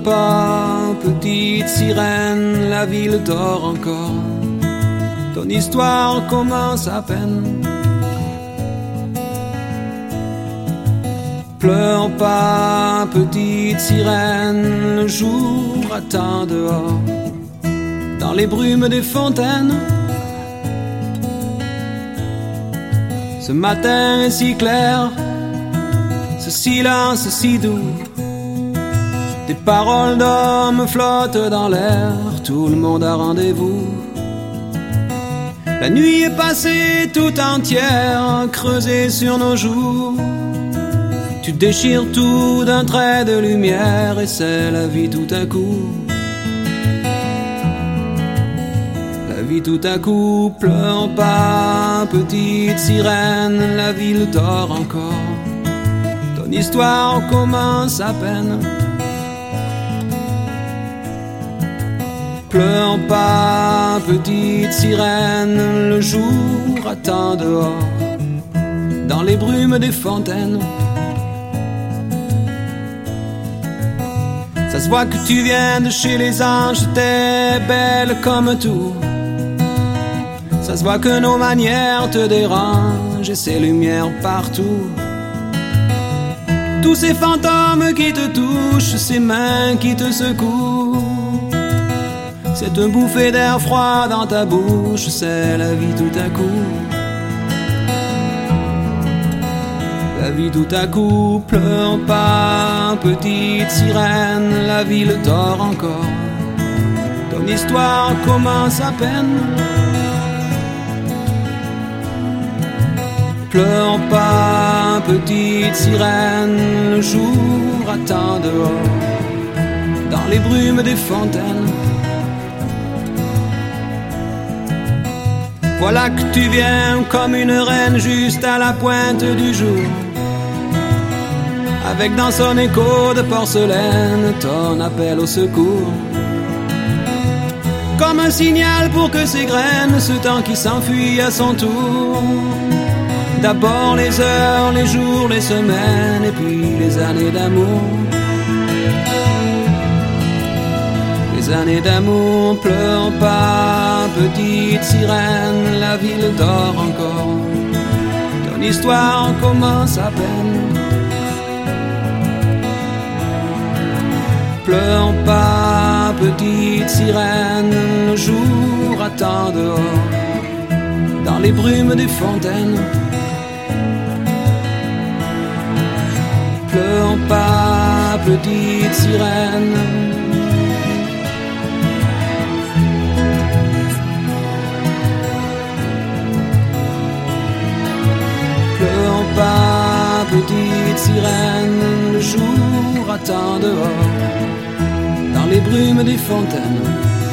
pas, petite sirène, la ville dort encore. Ton histoire commence à peine. Pleure pas, petite sirène, le jour attend dehors. Dans les brumes des fontaines, ce matin est si clair, ce silence si doux. Des paroles d'hommes flottent dans l'air, tout le monde a rendez-vous. La nuit est passée tout entière, creusée sur nos joues. Tu déchires tout d'un trait de lumière et c'est la vie tout à coup. La vie tout à coup, pleure pas, petite sirène, la ville dort encore. Ton histoire commence à peine. Pleure pas, petite sirène, le jour attend dehors. Dans les brumes des fontaines, ça se voit que tu viens de chez les anges, t'es belle comme tout. Ça se voit que nos manières te dérangent et ces lumières partout. Tous ces fantômes qui te touchent, ces mains qui te secouent. Cette bouffée d'air froid dans ta bouche, c'est la vie tout à coup. La vie tout à coup, pleure pas, petite sirène, la ville dort encore. Ton histoire commence à peine. Pleure pas, petite sirène, le jour attend dehors. Dans les brumes des fontaines, voilà que tu viens comme une reine juste à la pointe du jour, avec dans son écho de porcelaine ton appel au secours. Comme un signal pour que s'égrène ce temps qui s'enfuit à son tour. D'abord les heures, les jours, les semaines et puis les années d'amour. Les années d'amour, pleure pas, petite sirène, la ville dort encore. Ton histoire commence à peine. Pleure pas, petite sirène, le jour attend dehors. Dans les brumes des fontaines, pleure pas, petite sirène. Pleure pas, petite sirène, le jour attend dehors. Dans les brumes des fontaines,